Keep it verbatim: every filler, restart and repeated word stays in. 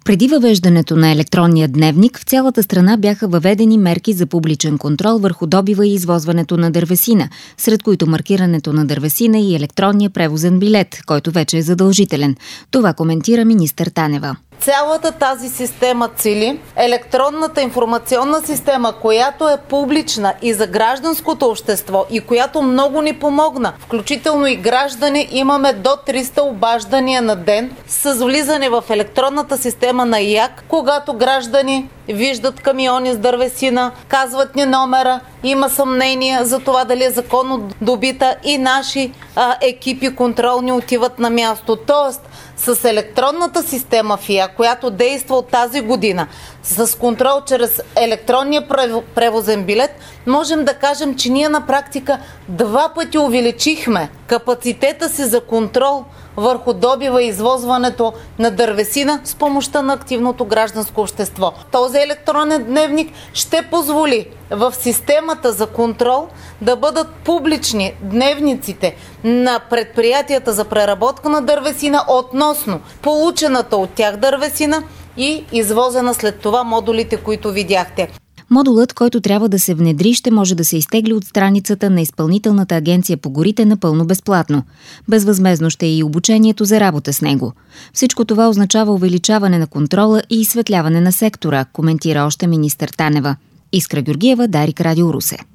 Преди въвеждането на електронния дневник, в цялата страна бяха въведени мерки за публичен контрол върху добива и извозването на дървесина, сред които маркирането на дървесина и електронния превозен билет, който вече е задължителен. Това коментира министър Танева. Цялата тази система цели електронната информационна система, която е публична и за гражданското общество и която много ни помогна. Включително и граждани имаме до триста обаждания на ден с влизане в електронната система на ИАК, когато граждани виждат камиони с дървесина, казват ни номера, има съмнение за това дали е законно добита и наши а, екипи контролни отиват на място. Тоест, с електронната система ФИА, която действа от тази година, с контрол чрез електронния превозен билет, можем да кажем, че ние на практика два пъти увеличихме капацитета си за контрол върху добива и извозването на дървесина с помощта на активното гражданско общество. Този електронен дневник ще позволи в системата за контрол да бъдат публични дневниците на предприятията за преработка на дървесина относно получената от тях дървесина и извозена след това модулите, които видяхте. Модулът, който трябва да се внедри, ще може да се изтегли от страницата на Изпълнителната агенция по горите напълно безплатно. Безвъзмездно ще е и обучението за работа с него. Всичко това означава увеличаване на контрола и изсветляване на сектора, коментира още министър Танева. Искра Георгиева, Дарик, Радио Русе.